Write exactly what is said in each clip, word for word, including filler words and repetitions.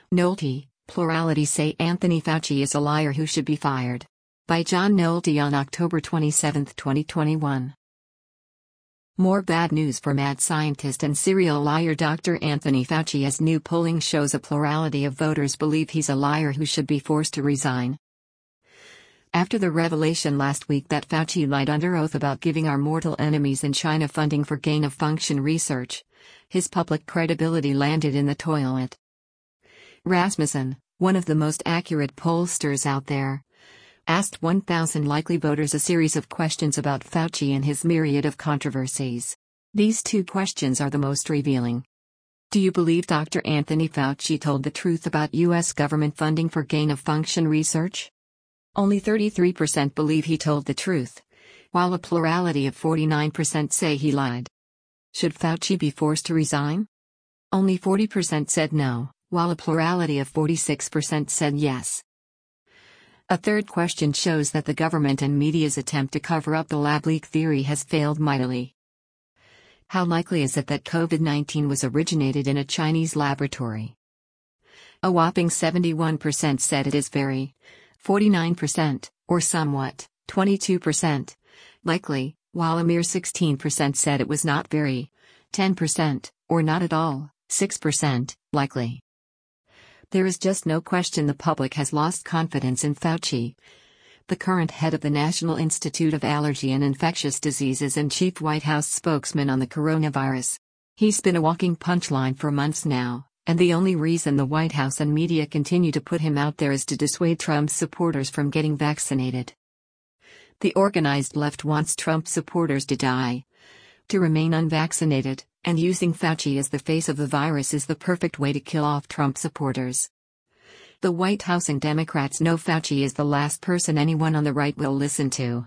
Nolte, plurality say Anthony Fauci is a liar who should be fired. By John Nolte on October twenty-seventh, twenty twenty-one. More bad news for mad scientist and serial liar Doctor Anthony Fauci, as new polling shows a plurality of voters believe he's a liar who should be forced to resign. After the revelation last week that Fauci lied under oath about giving our mortal enemies in China funding for gain-of-function research, his public credibility landed in the toilet. Rasmussen, one of the most accurate pollsters out there, asked one thousand likely voters a series of questions about Fauci and his myriad of controversies. These two questions are the most revealing. Do you believe Doctor Anthony Fauci told the truth about U S government funding for gain-of-function research? Only thirty-three percent believe he told the truth, while a plurality of forty-nine percent say he lied. Should Fauci be forced to resign? Only forty percent said no, while a plurality of forty-six percent said yes. A third question shows that the government and media's attempt to cover up the lab leak theory has failed mightily. How likely is it that COVID nineteen was originated in a Chinese laboratory? A whopping seventy-one percent said it is very, forty-nine percent, or somewhat, twenty-two percent, likely, while a mere sixteen percent said it was not very, ten percent, or not at all, six percent, likely. There is just no question the public has lost confidence in Fauci, the current head of the National Institute of Allergy and Infectious Diseases and chief White House spokesman on the coronavirus. He's been a walking punchline for months now, and the only reason the White House and media continue to put him out there is to dissuade Trump's supporters from getting vaccinated. The organized left wants Trump supporters to die, to remain unvaccinated, and using Fauci as the face of the virus is the perfect way to kill off Trump supporters. The White House and Democrats know Fauci is the last person anyone on the right will listen to.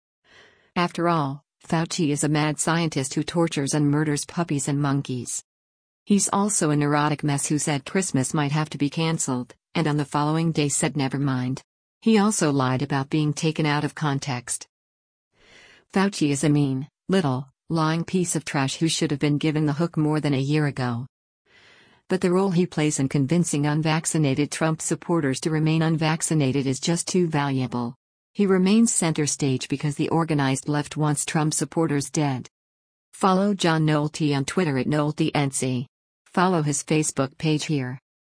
After all, Fauci is a mad scientist who tortures and murders puppies and monkeys. He's also a neurotic mess who said Christmas might have to be cancelled, and on the following day said never mind. He also lied about being taken out of context. Fauci is a mean, little, lying piece of trash who should have been given the hook more than a year ago. But the role he plays in convincing unvaccinated Trump supporters to remain unvaccinated is just too valuable. He remains center stage because the organized left wants Trump supporters dead. Follow John Nolte on Twitter at NolteNC. Follow his Facebook page here.